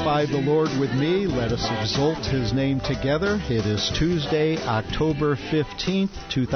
Glorify the Lord with me. Let us exalt His name together. It is Tuesday, October 15th,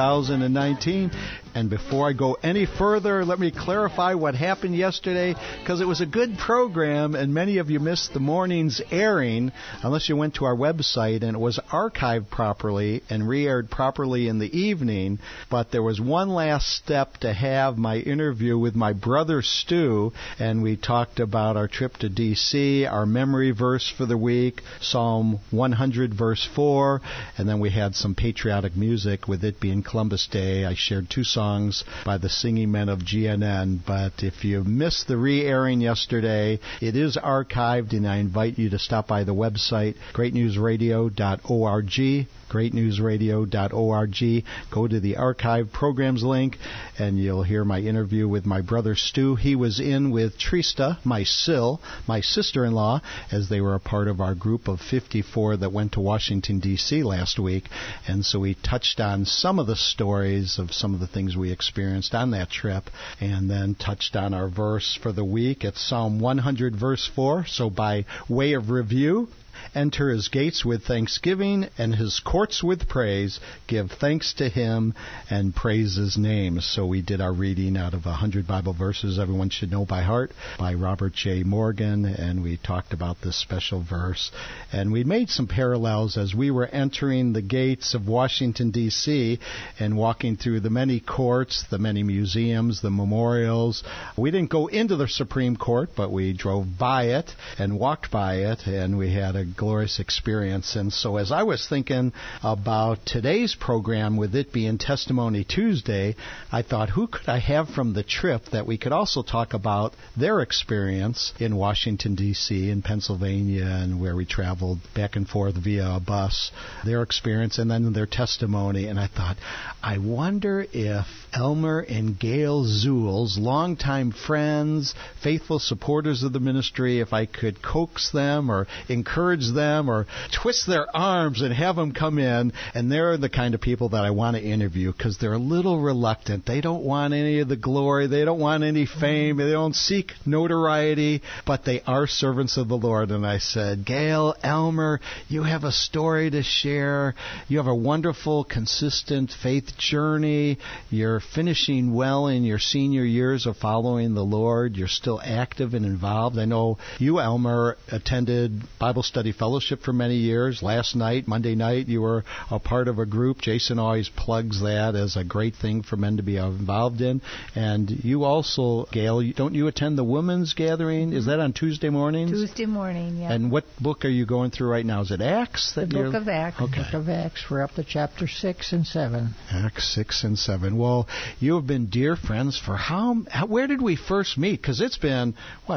2019. And before I go any further, let me clarify what happened yesterday, because it was a good program, and many of you missed the morning's airing, unless you went to our website, and it was archived properly and re-aired properly in the evening. But there was one last step to have my interview with my brother Stu, and we talked about our trip to D.C., our memory verse for the week, Psalm 100, verse 4, and then we had some patriotic music, with it being Columbus Day. I shared two songs by the singing men of GNN. But if you missed the re-airing yesterday, it is archived, and I invite you to stop by the website, greatnewsradio.org, greatnewsradio.org. Go to the archive programs link, and you'll hear my interview with my brother Stu. He was in with Trista, my sister-in-law, as they were a part of our group of 54 that went to Washington, D.C. last week. And so we touched on some of the stories of some of the things we experienced on that trip, and then touched on our verse for the week at Psalm 100, verse 4. So by way of review, enter His gates with thanksgiving and His courts with praise. Give thanks to Him and praise His name. So we did our reading out of 100 Bible verses everyone should know by heart by Robert J. Morgan, and we talked about this special verse. And we made some parallels as we were entering the gates of Washington, D.C., and walking through the many courts, the many museums, the memorials. We didn't go into the Supreme Court, but we drove by it and walked by it, and we had a glorious experience. And so as I was thinking about today's program, with it being Testimony Tuesday, I thought, who could I have from the trip that we could also talk about their experience in Washington, D.C., in Pennsylvania, and where we traveled back and forth via a bus, their experience, and then their testimony. And I thought, I wonder if Elmer and Gail Zuhls, longtime friends, faithful supporters of the ministry, if I could coax them or encourage them or twist their arms and have them come in. And they're the kind of people that I want to interview, because they're a little reluctant. They don't want any of the glory. They don't want any fame. They don't seek notoriety, but they are servants of the Lord. And I said, Gail, Elmer, you have a story to share. You have a wonderful, consistent faith journey. You're finishing well in your senior years of following the Lord. You're still active and involved. I know you, Elmer, attended Bible Study Fellowship for many years. Last night, Monday night, you were a part of a group. Jason always plugs that as a great thing for men to be involved in. And you also, Gail, don't you attend the women's gathering? Is that on Tuesday mornings? Tuesday morning, yeah. And what book are you going through right now? Is it Acts? The book of Acts. Okay. Book of Acts. We're up to chapter 6 and 7. Acts 6 and 7. Well, you have been dear friends for where did we first meet? Because it's been,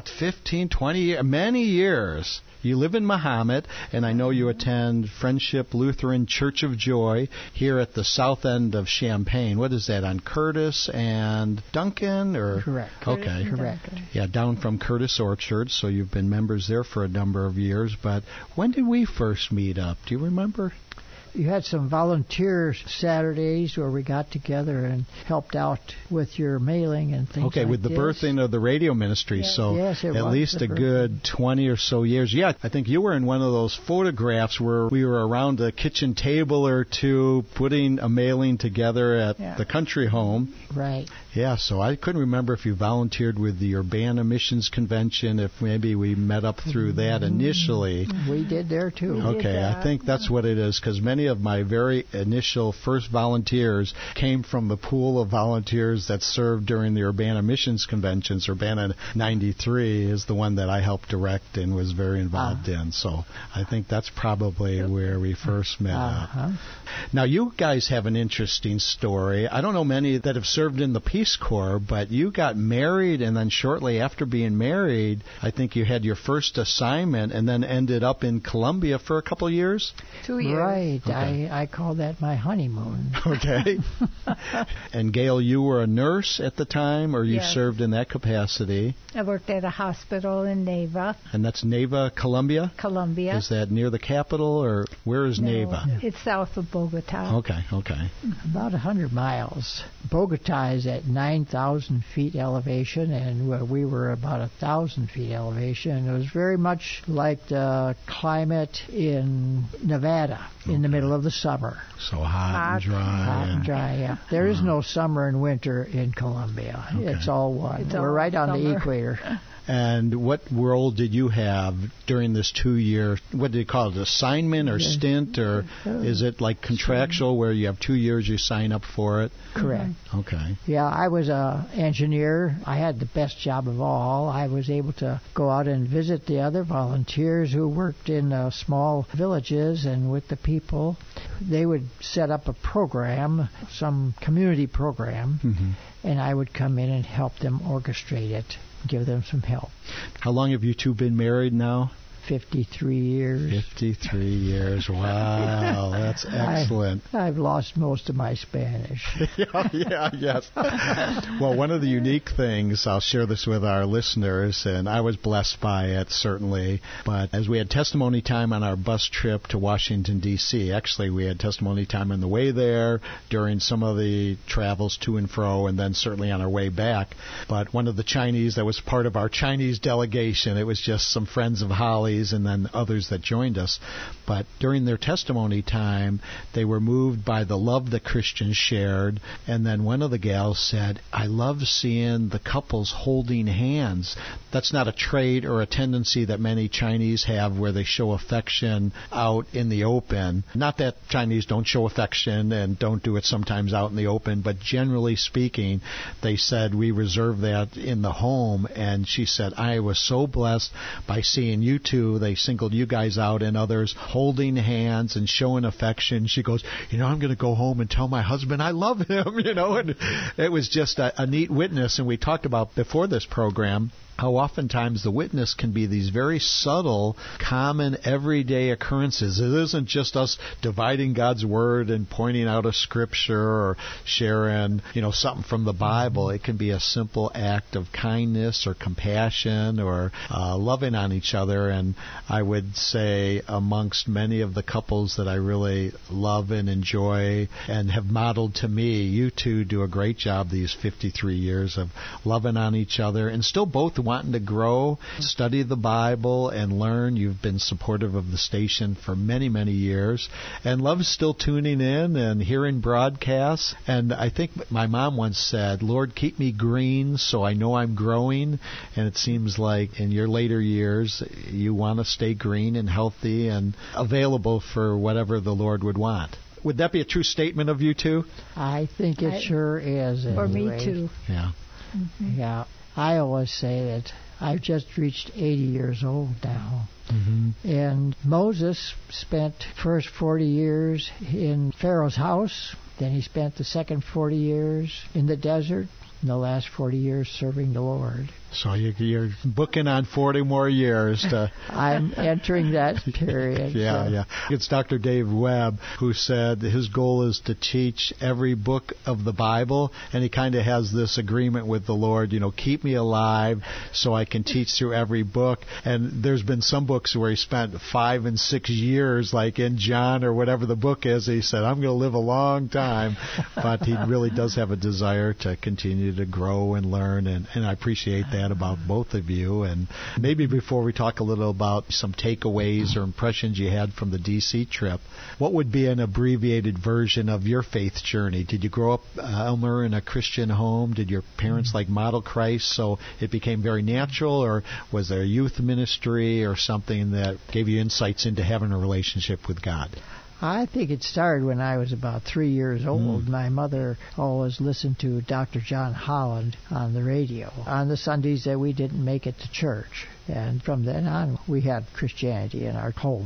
15, 20, many years. You live in Mahomet, and I know you attend Friendship Lutheran Church of Joy here at the south end of Champaign. What is that, on Curtis and Duncan? Or? Correct. Okay. Correct. Yeah, down from Curtis Orchard, so you've been members there for a number of years. But when did we first meet up? Do you remember? You had some volunteer Saturdays where we got together and helped out with your mailing and things like with the birthing of the radio ministry. Yes. So Yes, at least a good 20 or so years. Yeah, I think you were in one of those photographs where we were around a kitchen table or two putting a mailing together at the country home. Right. Yeah, so I couldn't remember if you volunteered with the Urbana Missions Convention, if maybe we met up through that initially. We did there too. Okay, I think that's what it is, because many of my very initial first volunteers came from the pool of volunteers that served during the Urbana Missions Conventions. Urbana 93 is the one that I helped direct and was very involved in. So I think that's probably where we first met up. Now, you guys have an interesting story. I don't know many that have served in the Peace Corps, but you got married, and then shortly after being married, I think you had your first assignment and then ended up in Colombia for a couple of years? 2 years. Right. I call that my honeymoon. Okay. And Gail, you were a nurse at the time, or you served in that capacity? I worked at a hospital in Neva. And that's Neva, Colombia? Colombia. Is that near the capital, or where is Neva? It's south of Bogota. Okay. About 100 miles. Bogota is at 9,000 feet elevation, and we were about 1,000 feet elevation. It was very much like the climate in Nevada in the middle of the summer. So hot and dry. Hot and dry, yeah. There is no summer and winter in Colombia. Okay. It's all one. We're right on the equator. And what role did you have during this 2-year, what do you call it, assignment or stint, or is it like contractual where you have 2 years, you sign up for it? Correct. Okay. Yeah, I was an engineer. I had the best job of all. I was able to go out and visit the other volunteers who worked in small villages and with the people. They would set up a program, some community program, and I would come in and help them orchestrate it. Give them some help. How long have you two been married now? 53 years. 53 years. Wow, that's excellent. I've lost most of my Spanish. Yes. Well, one of the unique things, I'll share this with our listeners, and I was blessed by it, certainly, but as we had testimony time on our bus trip to Washington, D.C., actually we had testimony time on the way there, during some of the travels to and fro, and then certainly on our way back. But one of the Chinese that was part of our Chinese delegation, it was just some friends of Holly's and then others that joined us. But during their testimony time, they were moved by the love that Christians shared. And then one of the gals said, I love seeing the couples holding hands. That's not a trait or a tendency that many Chinese have where they show affection out in the open. Not that Chinese don't show affection and don't do it sometimes out in the open, but generally speaking, they said we reserve that in the home. And she said, I was so blessed by seeing you two. They singled you guys out and others holding hands and showing affection. She goes, I'm going to go home and tell my husband I love him, and it was just a neat witness. And we talked about before this program how oftentimes the witness can be these very subtle, common, everyday occurrences. It isn't just us dividing God's Word and pointing out a scripture or sharing, something from the Bible. It can be a simple act of kindness or compassion or loving on each other. And I would say amongst many of the couples that I really love and enjoy and have modeled to me, you two do a great job these 53 years of loving on each other and still both wanting to grow, study the Bible, and learn. You've been supportive of the station for many, many years, and love still tuning in and hearing broadcasts. And I think my mom once said, Lord, keep me green so I know I'm growing. And it seems like in your later years, you want to stay green and healthy and available for whatever the Lord would want. Would that be a true statement of you two? I think it sure is. For me, too. Yeah. Mm-hmm. Yeah. I always say that I've just reached 80 years old now. Mm-hmm. And Moses spent first 40 years in Pharaoh's house. Then he spent the second 40 years in the desert. And the last 40 years serving the Lord. So you're booking on 40 more years. I'm entering that period. Yeah. It's Dr. Dave Webb who said his goal is to teach every book of the Bible, and he kind of has this agreement with the Lord, keep me alive so I can teach through every book. And there's been some books where he spent 5 and 6 years, like in John or whatever the book is. He said, I'm going to live a long time. But he really does have a desire to continue to grow and learn, and I appreciate that about both of you. And maybe before we talk a little about some takeaways or impressions you had from the D.C. trip, what would be an abbreviated version of your faith journey? Did you grow up, Elmer, in a Christian home? Did your parents model Christ so it became very natural, or was there a youth ministry or something that gave you insights into having a relationship with God? I think it started when I was about 3 years old. My mother always listened to Dr. John Holland on the radio on the Sundays that we didn't make it to church. And from then on, we had Christianity in our home.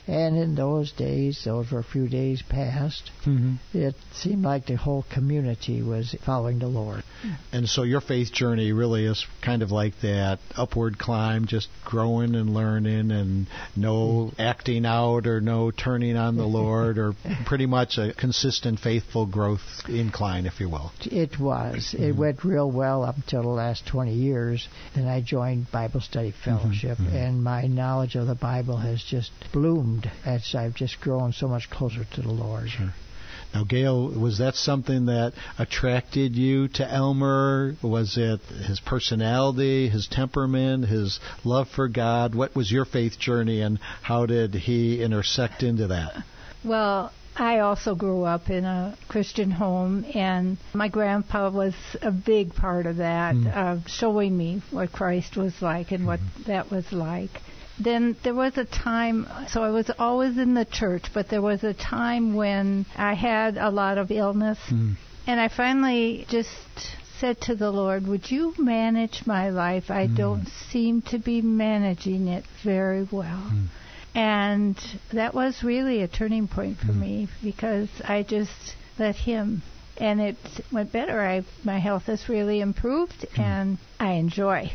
And in those days, those were a few days past, it seemed like the whole community was following the Lord. And so your faith journey really is kind of like that upward climb, just growing and learning, and no acting out or no turning on the Lord, or pretty much a consistent, faithful growth incline, if you will. It was. It went real well up until the last 20 years. Then I joined Bible Study Fellowship, and my knowledge of the Bible has just bloomed as I've just grown so much closer to the Lord. Sure. Now, Gail, was that something that attracted you to Elmer? Was it his personality, his temperament, his love for God? What was your faith journey, and how did he intersect into that? Well, I also grew up in a Christian home, and my grandpa was a big part of that, showing me what Christ was like and what that was like. Then there was a time, so I was always in the church, but there was a time when I had a lot of illness, and I finally just said to the Lord, would you manage my life? I don't seem to be managing it very well. And that was really a turning point for me, because I just let him, and it went better. My health has really improved, and I enjoy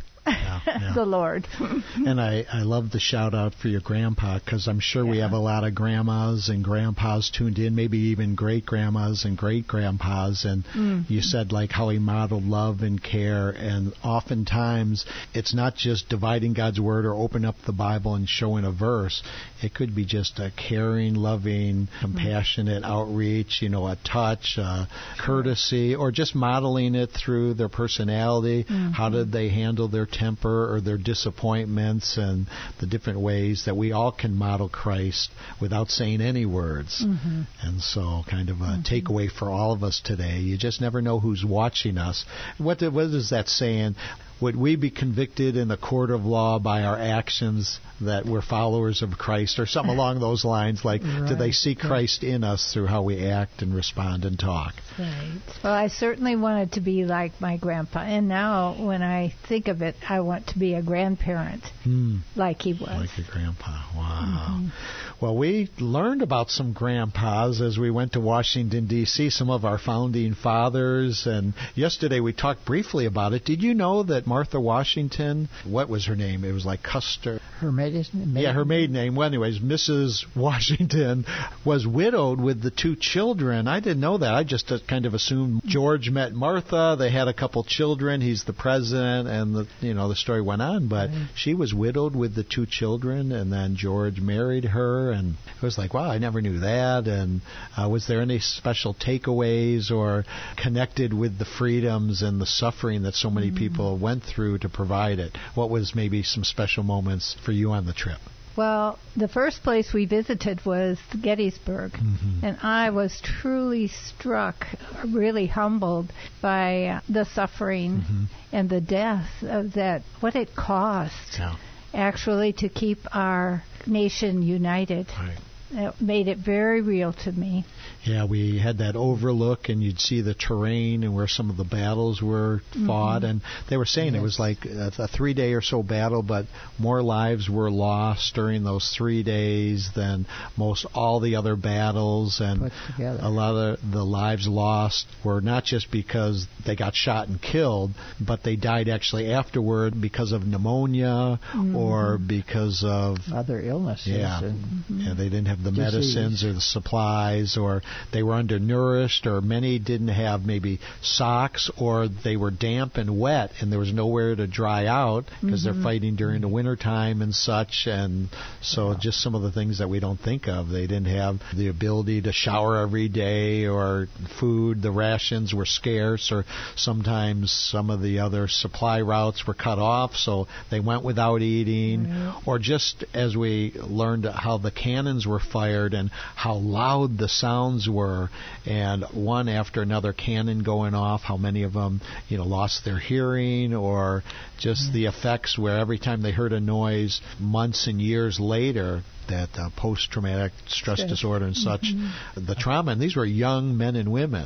the Lord. And I love the shout out for your grandpa, because I'm sure we have a lot of grandmas and grandpas tuned in, maybe even great grandmas and great grandpas. And you said like how he modeled love and care, and oftentimes it's not just dividing God's word or open up the Bible and showing a verse. It could be just a caring, loving, compassionate outreach, a touch, courtesy, or just modeling it through their personality. How did they handle their temper or their disappointments, and the different ways that we all can model Christ without saying any words. And so kind of a takeaway for all of us today. You just never know who's watching us. What is that saying? Would we be convicted in the court of law by our actions that we're followers of Christ, or something along those lines? Like, do they see Christ in us through how we act and respond and talk? Right. Well, I certainly wanted to be like my grandpa, and now when I think of it, I want to be a grandparent like he was. Like your grandpa. Wow. Well, we learned about some grandpas as we went to Washington, D.C., some of our founding fathers, and yesterday we talked briefly about it. Did you know that Martha Washington, what was her name? It was like Custer. Her maiden name? Yeah, her maiden name. Well, anyways, Mrs. Washington was widowed with the two children. I didn't know that. I just kind of assumed George met Martha. They had a couple children. He's the president, and the story went on. But she was widowed with the two children, and then George married her, and it was like, wow, I never knew that. And was there any special takeaways or connected with the freedoms and the suffering that so many people went through to provide it? What was maybe some special moments for you on the trip? Well, the first place we visited was Gettysburg, and I was truly struck, really humbled by the suffering and the death of that, what it cost actually to keep our nation united. Right. It made it very real to me. Yeah, we had that overlook, and you'd see the terrain and where some of the battles were fought. And they were saying it was like a 3-day or so battle, but more lives were lost during those 3 days than most all the other battles. And a lot of the lives lost were not just because they got shot and killed, but they died actually afterward because of pneumonia or because of other illnesses. Yeah, they didn't have the medicines or the supplies, or they were undernourished, or many didn't have maybe socks, or they were damp and wet and there was nowhere to dry out because they're fighting during the wintertime and such. And so just some of the things that we don't think of. They didn't have the ability to shower every day, or food, the rations were scarce, or sometimes some of the other supply routes were cut off, so they went without eating. Or just as we learned how the cannons were fired and how loud the sounds were, and one after another cannon going off, how many of them lost their hearing, or just the effects where every time they heard a noise months and years later, that post-traumatic stress disorder and such, the trauma. And these were young men and women.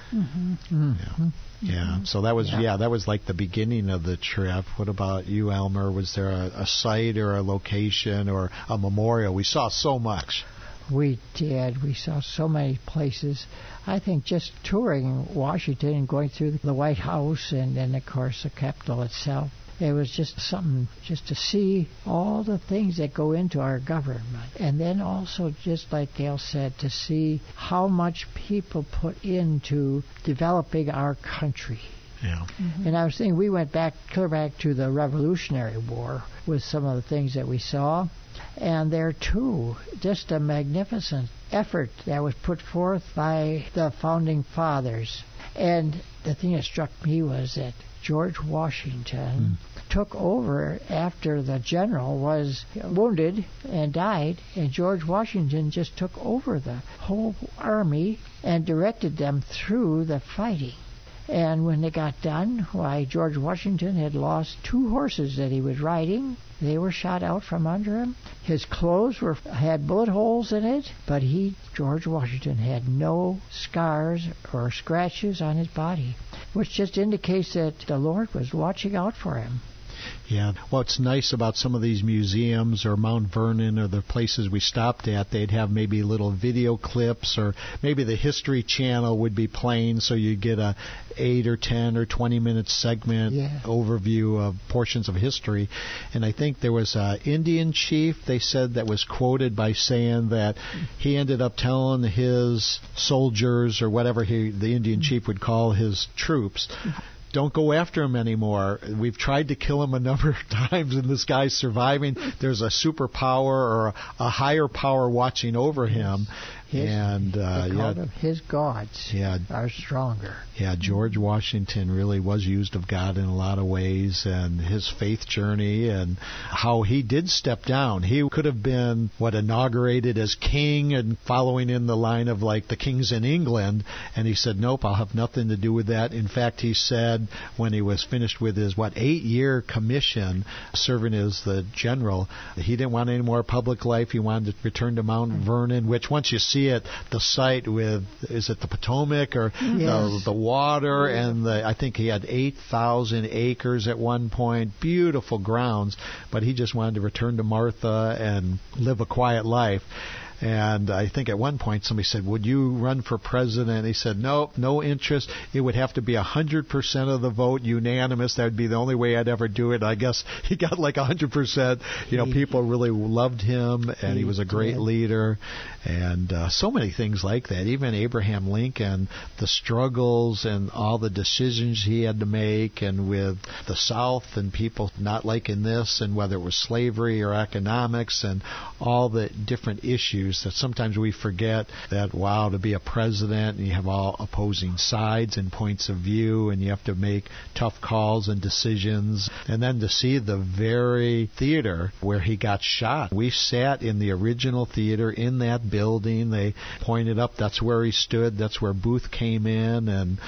Yeah. So that was that was like the beginning of the trip. What about you, Elmer? Was there a site or a location or a memorial? We saw so much. We did. We saw so many places. I think just touring Washington and going through the White House and then, of course, the Capitol itself, it was just something just to see all the things that go into our government. And then also, just like Gail said, to see how much people put into developing our country. Yeah. And I was thinking we went clear back to the Revolutionary War with some of the things that we saw. And there, too, just a magnificent effort that was put forth by the Founding Fathers. And the thing that struck me was that George Washington took over after the general was wounded and died, and George Washington just took over the whole army and directed them through the fighting. And when they got done, why, George Washington had lost 2 horses that he was riding. They were shot out from under him. His clothes had bullet holes in it, but George Washington, had no scars or scratches on his body, which just indicates that the Lord was watching out for him. Yeah. What's nice about some of these museums or Mount Vernon or the places we stopped at, they'd have maybe little video clips, or maybe the History Channel would be playing, so you'd get a 8 or 10 or 20-minute segment overview of portions of history. And I think there was an Indian chief, they said, that was quoted by saying that he ended up telling his soldiers, or whatever the Indian chief would call his troops, don't go after him anymore. We've tried to kill him a number of times, and this guy's surviving. There's a superpower or a higher power watching over him. His gods are stronger. Yeah, George Washington really was used of God in a lot of ways, and his faith journey and how he did step down. He could have been inaugurated as king and following in the line of like the kings in England, and he said, nope, I'll have nothing to do with that. In fact, he said when he was finished with his 8-year commission serving as the general, he didn't want any more public life. He wanted to return to Mount Vernon, which once you see it, the site with, is it the Potomac or the water, and I think he had 8,000 acres at one point, beautiful grounds, but he just wanted to return to Martha and live a quiet life. And I think at one point somebody said, would you run for president? He said, nope, no interest. It would have to be 100% of the vote, unanimous. That would be the only way I'd ever do it. I guess he got like 100%. People really loved him, and he was a great leader. And so many things like that. Even Abraham Lincoln, the struggles and all the decisions he had to make, and with the South and people not liking this, and whether it was slavery or economics and all the different issues that sometimes we forget that, wow, to be a president, and you have all opposing sides and points of view, and you have to make tough calls and decisions. And then to see the very theater where he got shot. We sat in the original theater in that building. They pointed up, that's where he stood, that's where Booth came in, and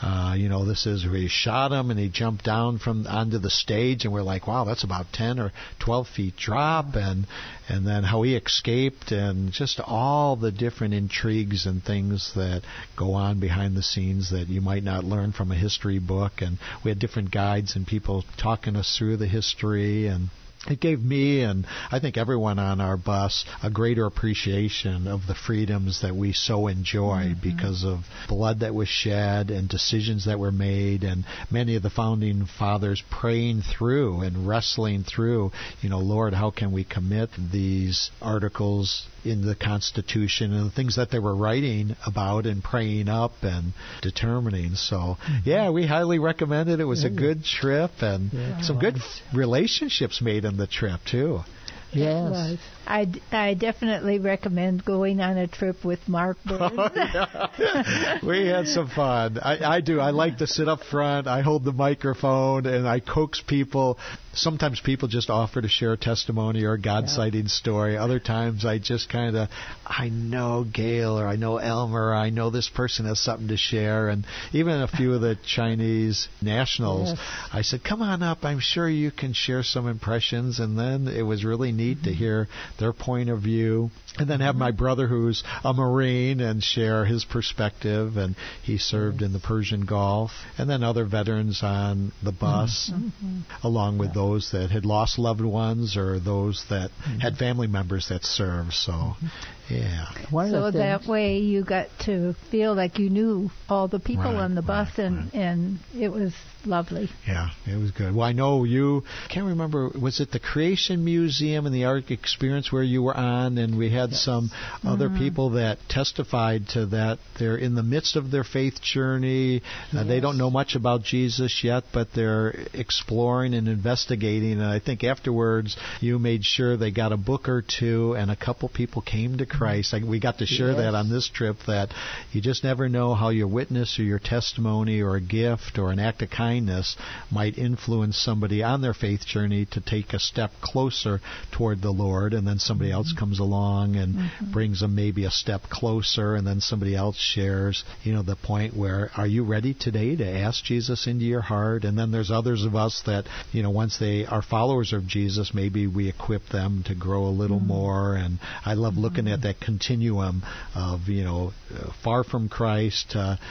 this is where he shot him, and he jumped down onto the stage, and we're like, wow, that's about 10 or 12 feet drop, and then how he escaped, and just all the different intrigues and things that go on behind the scenes that you might not learn from a history book. And we had different guides and people talking us through the history, and it gave me, and I think everyone on our bus, a greater appreciation of the freedoms that we so enjoy because of blood that was shed and decisions that were made, and many of the Founding Fathers praying through and wrestling through, Lord, how can we commit these articles in the Constitution and the things that they were writing about and praying up and determining. So, we highly recommend it. It was a good trip, and some good relationships made in the trip, too. Yes. I definitely recommend going on a trip with Mark Burns. We had some fun. I do. I like to sit up front. I hold the microphone, and I coax people. Sometimes people just offer to share a testimony or a God-sighting story. Other times I just I know Gail, or I know Elmer, or I know this person has something to share. And even a few of the Chinese nationals, I said, come on up. I'm sure you can share some impressions. And then it was really neat to hear their point of view. And then have my brother who's a Marine and share his perspective, and he served in the Persian Gulf. And then other veterans on the bus, along with those that had lost loved ones or those that had family members that served. So, yeah. So that way you got to feel like you knew all the people on the bus, and it was lovely. Yeah, it was good. Well, I know you, can't remember, was it the Creation Museum and the Ark Experience where you were on, and we had some other people that testified to that. They're in the midst of their faith journey. They don't know much about Jesus yet, but they're exploring and investigating, and I think afterwards you made sure they got a book or two, and a couple people came to Christ. We got to share that on this trip, that you just never know how your witness or your testimony or a gift or an act of kindness might influence somebody on their faith journey to take a step closer toward the Lord, and then somebody else comes along and brings them maybe a step closer, and then somebody else shares, the point where, are you ready today to ask Jesus into your heart? And then there's others of us that, once they are followers of Jesus, maybe we equip them to grow a little more. And I love looking at that continuum of, far from Christ,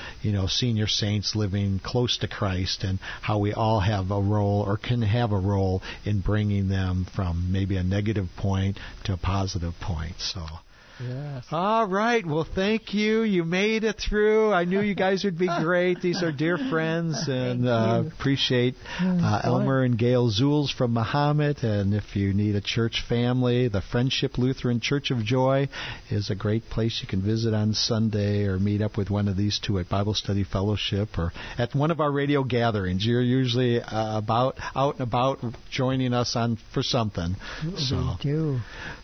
senior saints living close to Christ, and how we all have a role or can have a role in bringing them from maybe a negative point to a positive point. So. Yes. All right. Well, thank you. You made it through. I knew you guys would be great. These are dear friends, and appreciate Elmer and Gail Zules from Mahomet. And if you need a church family, the Friendship Lutheran Church of Joy is a great place you can visit on Sunday, or meet up with one of these two at Bible Study Fellowship or at one of our radio gatherings. You're usually out and about joining us for something. We do.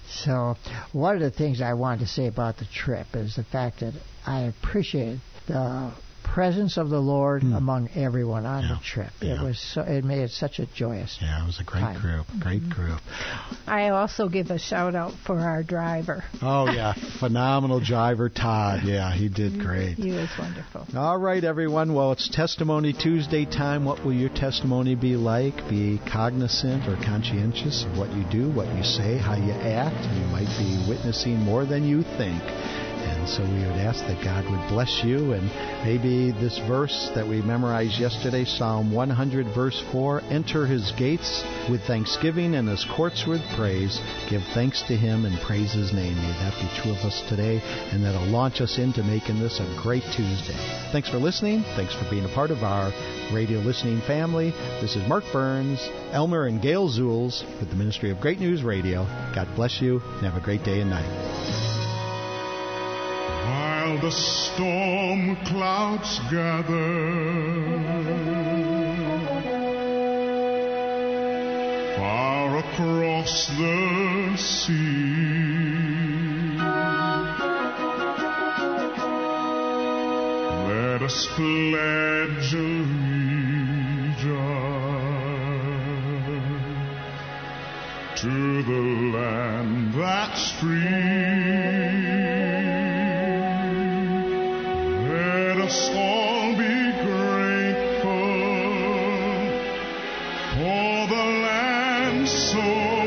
So one of the things I wanted to say about the trip is the fact that I appreciate the presence of the Lord among everyone on the trip. It made it such a joyous time. Yeah, it was a great group. I also give a shout out for our driver. Oh yeah, phenomenal driver, Todd. Yeah, he did great. He was wonderful. All right, everyone. Well, it's Testimony Tuesday time. What will your testimony be like? Be cognizant or conscientious of what you do, what you say, how you act. You might be witnessing more than you think. And so we would ask that God would bless you, and maybe this verse that we memorized yesterday, Psalm 100, verse 4, enter his gates with thanksgiving and his courts with praise. Give thanks to him and praise his name. May that be true of us today, and that'll launch us into making this a great Tuesday. Thanks for listening. Thanks for being a part of our radio listening family. This is Mark Burns, Elmer and Gail Zules with the Ministry of Great News Radio. God bless you, and have a great day and night. While the storm clouds gather, far across the sea, let us pledge allegiance to the land that's free. Let us all be grateful for the land so